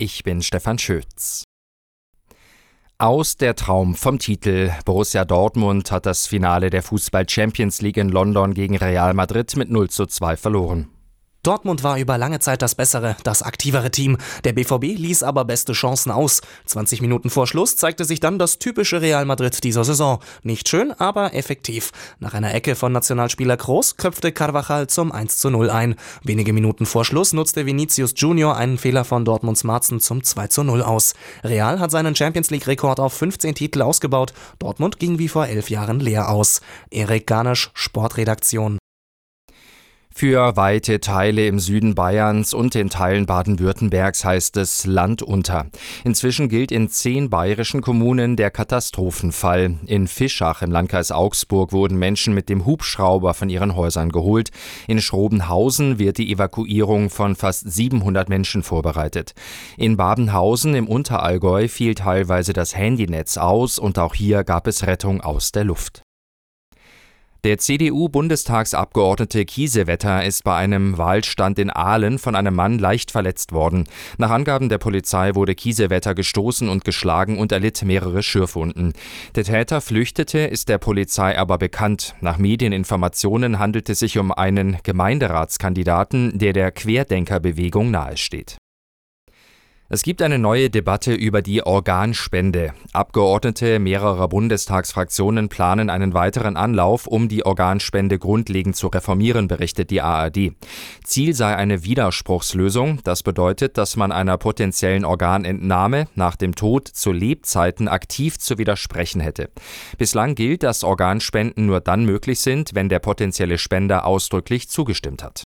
ich bin Stefan Schötz. Aus der Traum vom Titel. Borussia Dortmund hat das Finale der Fußball-Champions League in London gegen Real Madrid mit 0:2 verloren. Dortmund war über lange Zeit das bessere, das aktivere Team. Der BVB ließ aber beste Chancen aus. 20 Minuten vor Schluss zeigte sich dann das typische Real Madrid dieser Saison. Nicht schön, aber effektiv. Nach einer Ecke von Nationalspieler Kroos köpfte Carvajal zum 1:0 ein. Wenige Minuten vor Schluss nutzte Vinicius Junior einen Fehler von Dortmunds Marzen zum 2:0 aus. Real hat seinen Champions-League-Rekord auf 15 Titel ausgebaut. Dortmund ging wie vor 11 Jahren leer aus. Erik Garnisch, Sportredaktion. Für weite Teile im Süden Bayerns und in Teilen Baden-Württembergs heißt es Land unter. Inzwischen gilt in 10 bayerischen Kommunen der Katastrophenfall. In Fischach im Landkreis Augsburg wurden Menschen mit dem Hubschrauber von ihren Häusern geholt. In Schrobenhausen wird die Evakuierung von fast 700 Menschen vorbereitet. In Babenhausen im Unterallgäu fiel teilweise das Handynetz aus und auch hier gab es Rettung aus der Luft. Der CDU-Bundestagsabgeordnete Kiesewetter ist bei einem Wahlstand in Aalen von einem Mann leicht verletzt worden. Nach Angaben der Polizei wurde Kiesewetter gestoßen und geschlagen und erlitt mehrere Schürfwunden. Der Täter flüchtete, ist der Polizei aber bekannt. Nach Medieninformationen handelt es sich um einen Gemeinderatskandidaten, der Querdenkerbewegung nahesteht. Es gibt eine neue Debatte über die Organspende. Abgeordnete mehrerer Bundestagsfraktionen planen einen weiteren Anlauf, um die Organspende grundlegend zu reformieren, berichtet die ARD. Ziel sei eine Widerspruchslösung. Das bedeutet, dass man einer potenziellen Organentnahme nach dem Tod zu Lebzeiten aktiv zu widersprechen hätte. Bislang gilt, dass Organspenden nur dann möglich sind, wenn der potenzielle Spender ausdrücklich zugestimmt hat.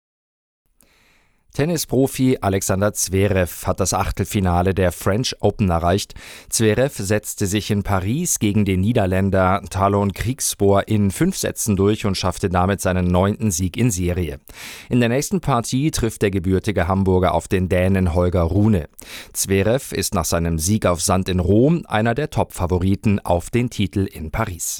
Tennisprofi Alexander Zverev hat das Achtelfinale der French Open erreicht. Zverev setzte sich in Paris gegen den Niederländer Talon Griekspoor in 5 Sätzen durch und schaffte damit seinen 9. Sieg in Serie. In der nächsten Partie trifft der gebürtige Hamburger auf den Dänen Holger Rune. Zverev ist nach seinem Sieg auf Sand in Rom einer der Top-Favoriten auf den Titel in Paris.